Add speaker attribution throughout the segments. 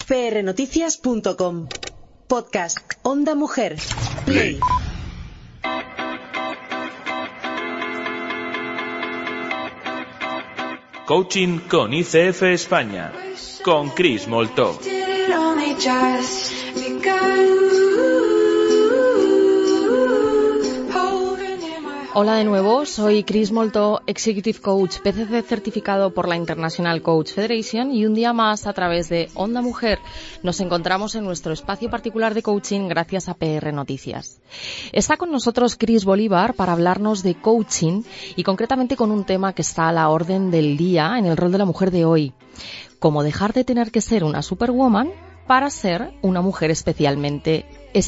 Speaker 1: prnoticias.com. Podcast Onda Mujer. Play.
Speaker 2: Coaching con ICF España, con Chris Moltó.
Speaker 3: Hola de nuevo, soy Chris Moltó, Executive Coach PCC certificado por la International Coach Federation, y un día más a través de Onda Mujer nos encontramos en nuestro espacio particular de coaching gracias a PR Noticias. Está con nosotros Cris Bolívar para hablarnos de coaching y concretamente con un tema que está a la orden del día en el rol de la mujer de hoy: cómo dejar de tener que ser una superwoman para ser una mujer esencialmente,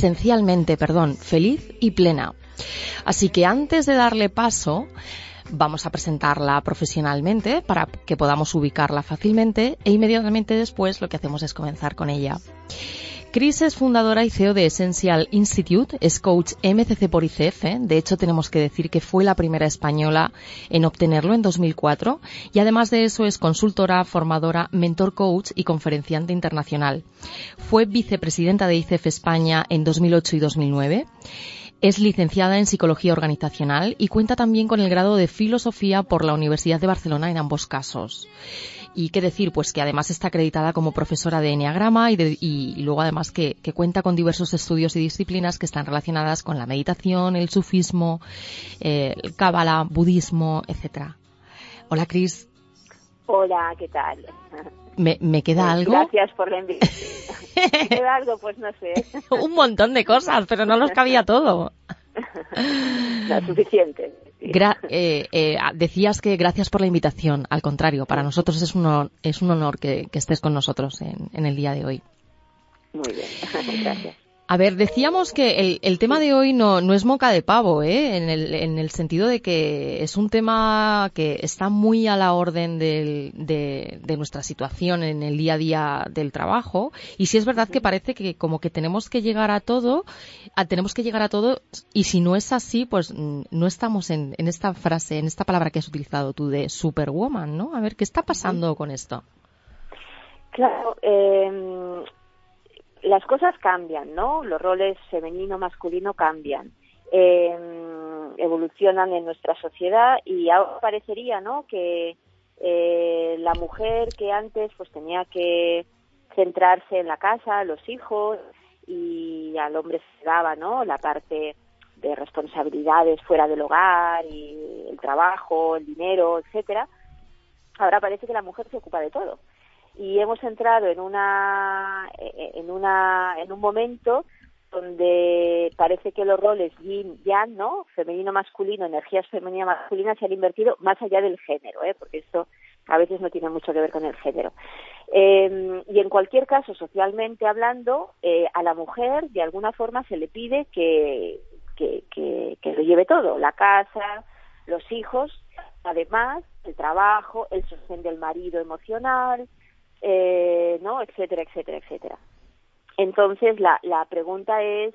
Speaker 3: feliz y plena. Así que antes de darle paso, vamos a presentarla profesionalmente para que podamos ubicarla fácilmente, e inmediatamente después lo que hacemos es comenzar con ella. Cris es fundadora y CEO de Essential Institute, es coach MCC por ICF, de hecho tenemos que decir que fue la primera española en obtenerlo en 2004, y además de eso es consultora, formadora, mentor coach y conferenciante internacional. Fue vicepresidenta de ICF España en 2008 y 2009. Es licenciada en Psicología Organizacional y cuenta también con el grado de Filosofía por la Universidad de Barcelona en ambos casos. Y qué decir, pues que además está acreditada como profesora de Eneagrama y luego además que cuenta con diversos estudios y disciplinas que están relacionadas con la meditación, el sufismo, el cábala, budismo, etcétera. Hola, Cris.
Speaker 4: Hola, ¿qué tal?
Speaker 3: ¿Me queda algo?
Speaker 4: Gracias por la invitación. ¿Me queda algo? Pues no sé.
Speaker 3: Un montón de cosas, pero no nos cabía todo.
Speaker 4: No, suficiente. Sí.
Speaker 3: Decías que gracias por la invitación. Al contrario, para nosotros es un honor que estés con nosotros en el día de hoy.
Speaker 4: Muy bien, gracias.
Speaker 3: A ver, decíamos que el tema de hoy no es moca de pavo, en el sentido de que es un tema que está muy a la orden de nuestra situación en el día a día del trabajo, y sí es verdad que parece que como que tenemos que llegar a todo, y si no es así, pues no estamos en esta frase, en esta palabra que has utilizado tú de superwoman, ¿no? A ver, ¿qué está pasando con esto?
Speaker 4: Claro, las cosas cambian, ¿no? Los roles femenino-masculino cambian, evolucionan en nuestra sociedad, y ahora parecería, ¿no?, que la mujer que antes pues tenía que centrarse en la casa, los hijos, y al hombre se daba, ¿no?, la parte de responsabilidades fuera del hogar y el trabajo, el dinero, etcétera. Ahora parece que la mujer se ocupa de todo. Y hemos entrado en un momento donde parece que los roles yin yang, ¿no?, femenino masculino, energías femenina masculinas, se han invertido más allá del género, porque esto a veces no tiene mucho que ver con el género. Y en cualquier caso, socialmente hablando, a la mujer de alguna forma se le pide que lo lleve todo: la casa, los hijos, además el trabajo, el sostén del marido emocional, ¿no?, etcétera, etcétera, etcétera. Entonces la pregunta es,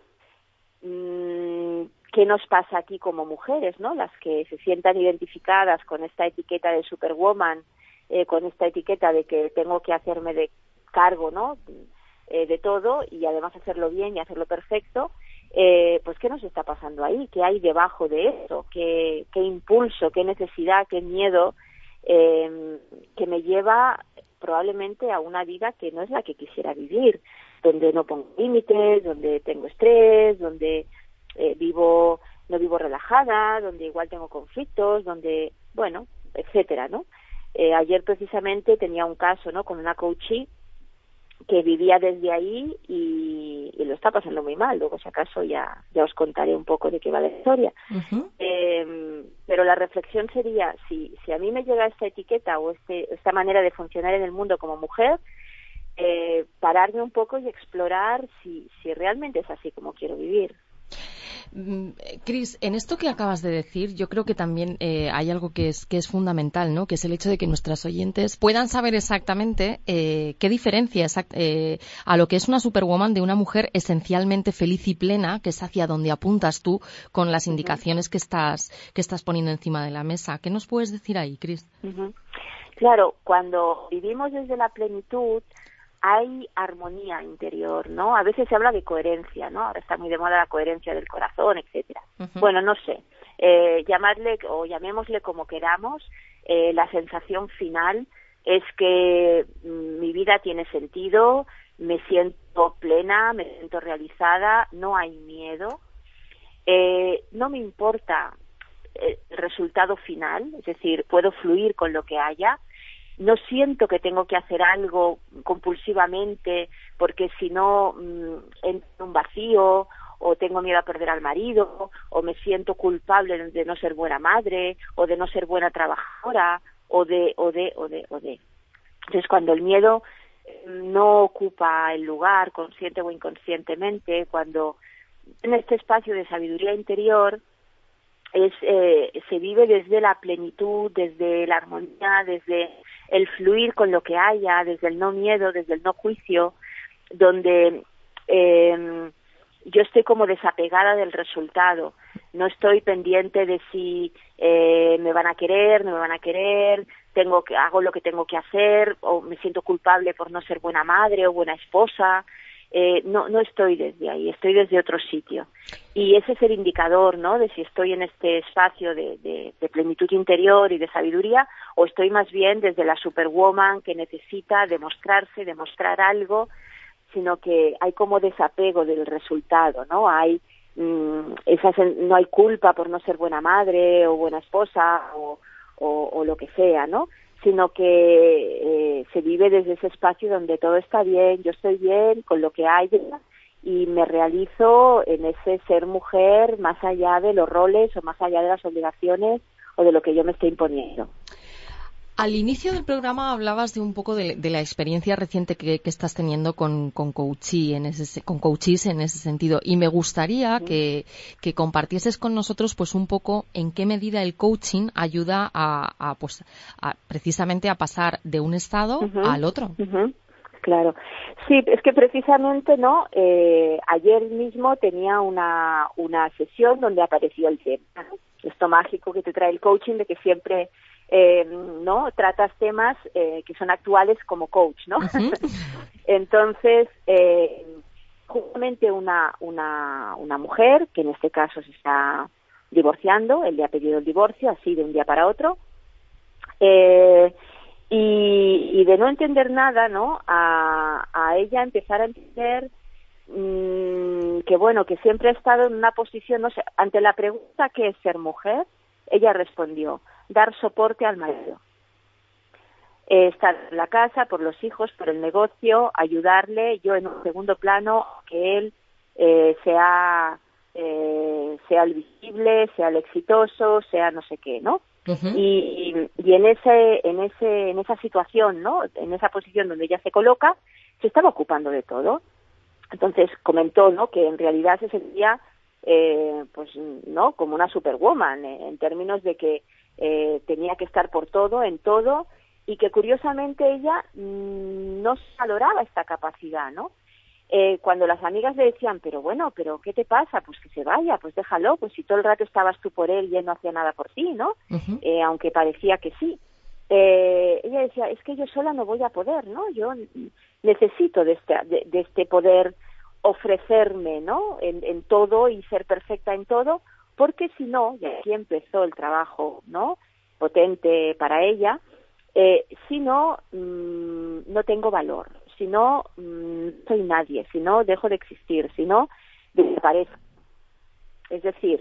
Speaker 4: ¿qué nos pasa aquí como mujeres, ¿no?, las que se sientan identificadas con esta etiqueta de superwoman, con esta etiqueta de que tengo que hacerme de cargo, ¿no?, de todo, y además hacerlo bien y hacerlo perfecto? Pues ¿qué nos está pasando ahí? ¿Qué hay debajo de eso? ¿Qué impulso, qué necesidad, qué miedo que me lleva probablemente a una vida que no es la que quisiera vivir, donde no pongo límites, donde tengo estrés, donde no vivo relajada, donde igual tengo conflictos, donde, bueno, etcétera, ¿no? Ayer precisamente tenía un caso, ¿no?, con una coachee que vivía desde ahí y lo está pasando muy mal. Luego, si acaso, ya os contaré un poco de qué va la historia.
Speaker 3: Uh-huh.
Speaker 4: Pero la reflexión sería, si a mí me llega esta etiqueta o esta manera de funcionar en el mundo como mujer, pararme un poco y explorar si realmente es así como quiero vivir.
Speaker 3: Cris, en esto que acabas de decir, yo creo que también hay algo que es fundamental, ¿no?, que es el hecho de que nuestras oyentes puedan saber exactamente qué diferencia a lo que es una superwoman de una mujer esencialmente feliz y plena, que es hacia donde apuntas tú con las indicaciones que estás poniendo encima de la mesa. ¿Qué nos puedes decir ahí, Cris?
Speaker 4: Claro, cuando vivimos desde la plenitud, hay armonía interior, ¿no? A veces se habla de coherencia, ¿no? Ahora está muy de moda la coherencia del corazón, etcétera. Bueno, no sé, llamadle o llamémosle como queramos, la sensación final es que mi vida tiene sentido, me siento plena, me siento realizada, no hay miedo, no me importa el resultado final, es decir, puedo fluir con lo que haya, no siento que tengo que hacer algo compulsivamente porque si no entro en un vacío o tengo miedo a perder al marido o me siento culpable de no ser buena madre o de no ser buena trabajadora o de. Entonces, cuando el miedo no ocupa el lugar, consciente o inconscientemente, cuando en este espacio de sabiduría interior se vive desde la plenitud, desde la armonía, desde el fluir con lo que haya, desde el no miedo, desde el no juicio, donde yo estoy como desapegada del resultado, no estoy pendiente de si me van a querer, no me van a querer, hago lo que tengo que hacer, o me siento culpable por no ser buena madre o buena esposa. No estoy desde ahí, estoy desde otro sitio. Y ese es el indicador, ¿no?, de si estoy en este espacio de plenitud interior y de sabiduría, o estoy más bien desde la superwoman que necesita demostrarse, demostrar algo, sino que hay como desapego del resultado, ¿no? Hay no hay culpa por no ser buena madre o buena esposa o lo que sea, ¿no?, sino que se vive desde ese espacio donde todo está bien, yo estoy bien con lo que haya y me realizo en ese ser mujer más allá de los roles o más allá de las obligaciones o de lo que yo me estoy imponiendo.
Speaker 3: Al inicio del programa hablabas de un poco de la experiencia reciente que estás teniendo con coachees en ese sentido, y me gustaría que compartieses con nosotros pues un poco en qué medida el coaching ayuda precisamente a pasar de un estado al otro.
Speaker 4: Claro, sí, es que precisamente, ¿no? Ayer mismo tenía una sesión donde apareció el tema, esto mágico que te trae el coaching, de que siempre no tratas temas que son actuales como coach, ¿no? Entonces, justamente una mujer que en este caso se está divorciando, él le ha pedido el divorcio así de un día para otro, y de no entender nada, ¿no?, a ella empezar a entender que bueno, que siempre ha estado en una posición, no sé, ante la pregunta ¿qué es ser mujer? Ella respondió: dar soporte al marido, estar en la casa por los hijos, por el negocio, ayudarle, yo en un segundo plano, que él sea el visible, sea el exitoso, sea no sé qué, ¿no? Y en esa situación, ¿no?, en esa posición donde ella se coloca, se estaba ocupando de todo. Entonces comentó, ¿no?, que en realidad se sentía pues no como una superwoman, en términos de que tenía que estar por todo, en todo, y que curiosamente ella no valoraba esta capacidad, ¿no? Cuando las amigas le decían, pero ¿qué te pasa? Pues que se vaya, pues déjalo, pues si todo el rato estabas tú por él y él no hacía nada por ti, ¿no? Aunque parecía que sí. Ella decía, es que yo sola no voy a poder, ¿no? Yo necesito de este poder ofrecerme, ¿no?, en todo y ser perfecta en todo, porque si no, y aquí empezó el trabajo, ¿no?, potente para ella, si no, no tengo valor, si no, soy nadie, si no, dejo de existir, si no, desaparezco. Es decir,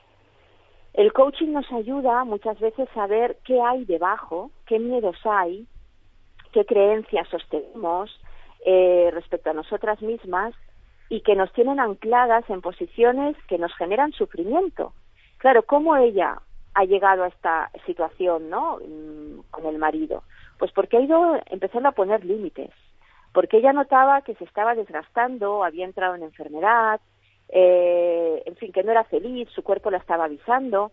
Speaker 4: el coaching nos ayuda muchas veces a ver qué hay debajo, qué miedos hay, qué creencias sostenemos respecto a nosotras mismas y que nos tienen ancladas en posiciones que nos generan sufrimiento. Claro, ¿cómo ella ha llegado a esta situación, ¿no?, con el marido? Pues porque ha ido empezando a poner límites, porque ella notaba que se estaba desgastando, había entrado en enfermedad, en fin, que no era feliz, su cuerpo la estaba avisando,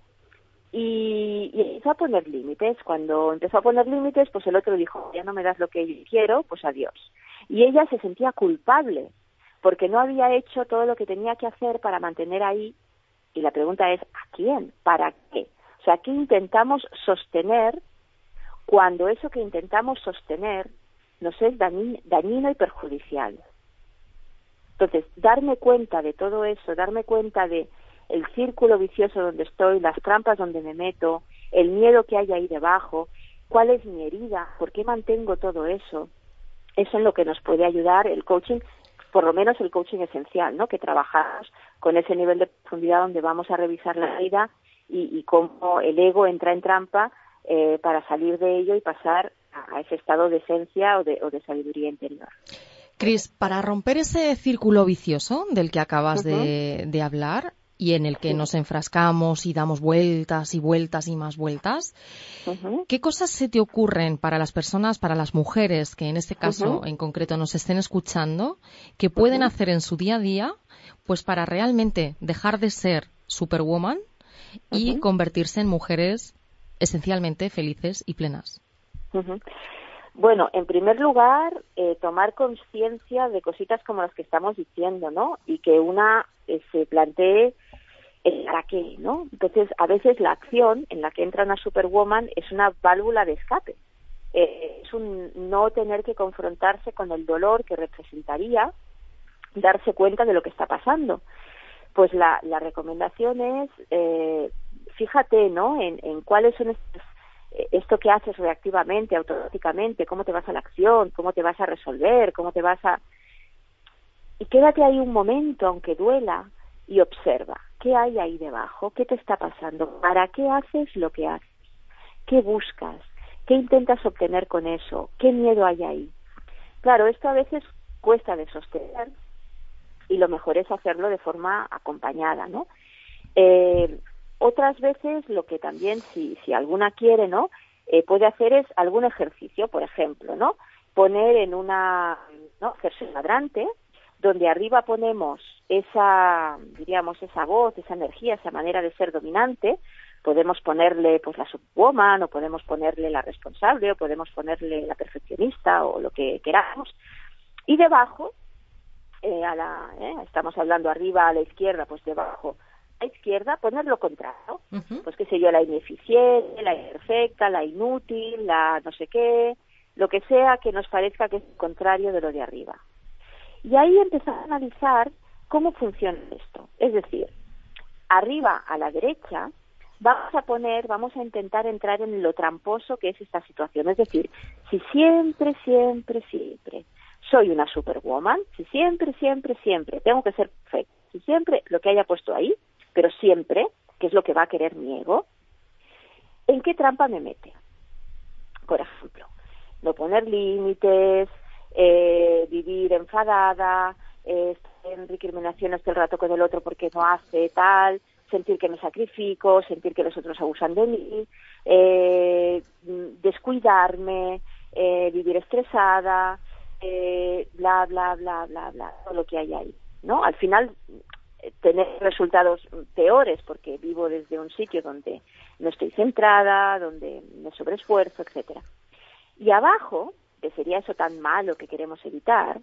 Speaker 4: y empezó a poner límites. Cuando empezó a poner límites, pues el otro dijo, ya no me das lo que yo quiero, pues adiós. Y ella se sentía culpable, porque no había hecho todo lo que tenía que hacer para mantener ahí, y la pregunta es, ¿a quién? ¿Para qué? O sea, ¿qué intentamos sostener cuando eso que intentamos sostener nos es dañino y perjudicial. Entonces, darme cuenta de todo eso, darme cuenta de el círculo vicioso donde estoy, las trampas donde me meto, el miedo que hay ahí debajo, cuál es mi herida, por qué mantengo todo eso, eso es lo que nos puede ayudar el coaching, por lo menos el coaching esencial, ¿no? Que trabajamos con ese nivel de profundidad donde vamos a revisar la herida y cómo el ego entra en trampa para salir de ello y pasar a ese estado de esencia o de sabiduría interior.
Speaker 3: Cris, para romper ese círculo vicioso del que acabas de hablar y en el que nos enfrascamos y damos vueltas y vueltas y más vueltas, ¿qué cosas se te ocurren para las personas, para las mujeres que en este caso en concreto nos estén escuchando, que pueden hacer en su día a día pues para realmente dejar de ser superwoman y convertirse en mujeres esencialmente felices y plenas?
Speaker 4: Bueno, en primer lugar, tomar conciencia de cositas como las que estamos diciendo, ¿no? Y que una se plantee el para qué, ¿no? Entonces, a veces la acción en la que entra una superwoman es una válvula de escape. Es un no tener que confrontarse con el dolor que representaría darse cuenta de lo que está pasando. Pues la recomendación es, fíjate, ¿no? En cuáles son esto que haces reactivamente, automáticamente, cómo te vas a la acción, cómo te vas a resolver, cómo te vas a... Y quédate ahí un momento, aunque duela, y observa. ¿Qué hay ahí debajo? ¿Qué te está pasando? ¿Para qué haces lo que haces? ¿Qué buscas? ¿Qué intentas obtener con eso? ¿Qué miedo hay ahí? Claro, esto a veces cuesta de sostener y lo mejor es hacerlo de forma acompañada, ¿no? Otras veces lo que también, si alguna quiere, ¿no? Puede hacer es algún ejercicio, por ejemplo, ¿no? Poner en hacerse un cuadrante, donde arriba ponemos esa voz, esa energía, esa manera de ser dominante. Podemos ponerle pues la subwoman, o podemos ponerle la responsable, o podemos ponerle la perfeccionista, o lo que queramos. Y debajo, estamos hablando arriba a la izquierda, pues debajo a la izquierda, poner lo contrario. Pues qué sé yo, la ineficiente, la imperfecta, la inútil, la no sé qué, lo que sea que nos parezca que es el contrario de lo de arriba. Y ahí empezar a analizar cómo funciona esto. Es decir, arriba a la derecha vamos a intentar entrar en lo tramposo que es esta situación. Es decir, si siempre soy una superwoman, si siempre tengo que ser perfecta, si siempre lo que haya puesto ahí, pero siempre, que es lo que va a querer mi ego, ¿en qué trampa me mete? Por ejemplo, no poner límites, vivir enfadada, en recriminaciones todo el rato con el otro porque no hace tal, sentir que me sacrifico, sentir que los otros abusan de mí, descuidarme, vivir estresada, bla, bla, bla, bla, bla, todo lo que hay ahí, ¿no? Al final, tener resultados peores porque vivo desde un sitio donde no estoy centrada, donde me sobreesfuerzo, etcétera. Y abajo, que sería eso tan malo que queremos evitar,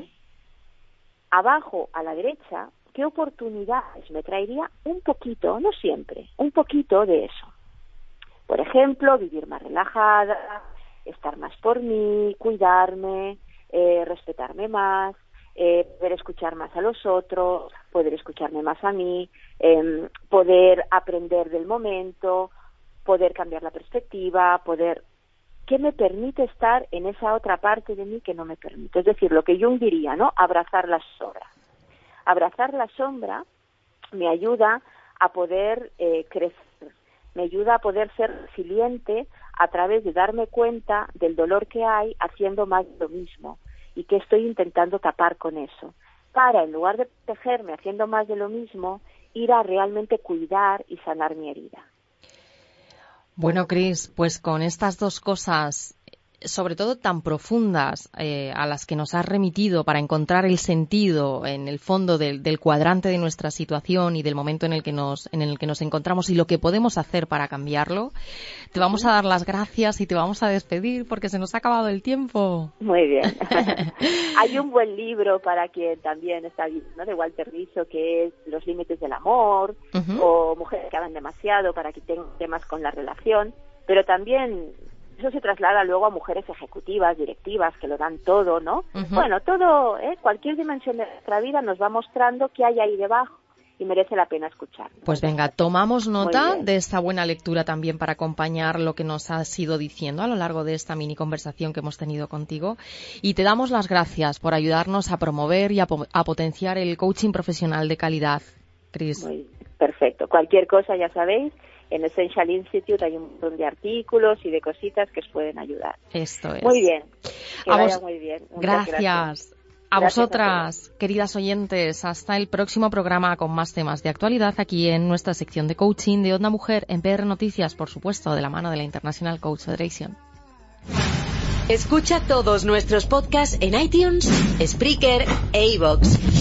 Speaker 4: abajo a la derecha, ¿qué oportunidades me traería un poquito, no siempre, un poquito de eso? Por ejemplo, vivir más relajada, estar más por mí, cuidarme, respetarme más, poder escuchar más a los otros, poder escucharme más a mí, poder aprender del momento, poder cambiar la perspectiva, ¿qué me permite estar en esa otra parte de mí que no me permite? Es decir, lo que Jung diría, ¿no? Abrazar la sombra. Abrazar la sombra me ayuda a poder crecer, me ayuda a poder ser resiliente a través de darme cuenta del dolor que hay haciendo más de lo mismo y que estoy intentando tapar con eso. Para, en lugar de protegerme haciendo más de lo mismo, ir a realmente cuidar y sanar mi herida.
Speaker 3: Bueno, Cris, pues con estas dos cosas, sobre todo tan profundas, a las que nos has remitido para encontrar el sentido en el fondo del cuadrante de nuestra situación y del momento en el que nos encontramos y lo que podemos hacer para cambiarlo, te vamos a dar las gracias y te vamos a despedir porque se nos ha acabado el tiempo.
Speaker 4: Muy bien. Hay un buen libro para quien también está bien, ¿no? De Walter Rizzo, que es Los límites del amor, o Mujeres que aman demasiado, para quien tenga temas con la relación, pero también eso se traslada luego a mujeres ejecutivas, directivas, que lo dan todo, ¿no?
Speaker 3: Uh-huh.
Speaker 4: Bueno, todo, cualquier dimensión de nuestra vida nos va mostrando qué hay ahí debajo y merece la pena escuchar.
Speaker 3: Pues venga, tomamos nota de esta buena lectura también para acompañar lo que nos has ido diciendo a lo largo de esta mini conversación que hemos tenido contigo, y te damos las gracias por ayudarnos a promover y a potenciar el coaching profesional de calidad, Cris.
Speaker 4: Muy perfecto. Cualquier cosa, ya sabéis, en Essential Institute hay un montón de artículos y de cositas que os pueden ayudar.
Speaker 3: Esto es.
Speaker 4: Muy bien. Que vaya muy bien.
Speaker 3: Gracias. A vosotras, queridas oyentes, hasta el próximo programa con más temas de actualidad aquí en nuestra sección de coaching de Onda Mujer en PR Noticias, por supuesto, de la mano de la International Coach Federation.
Speaker 1: Escucha todos nuestros podcasts en iTunes, Spreaker e iVoox.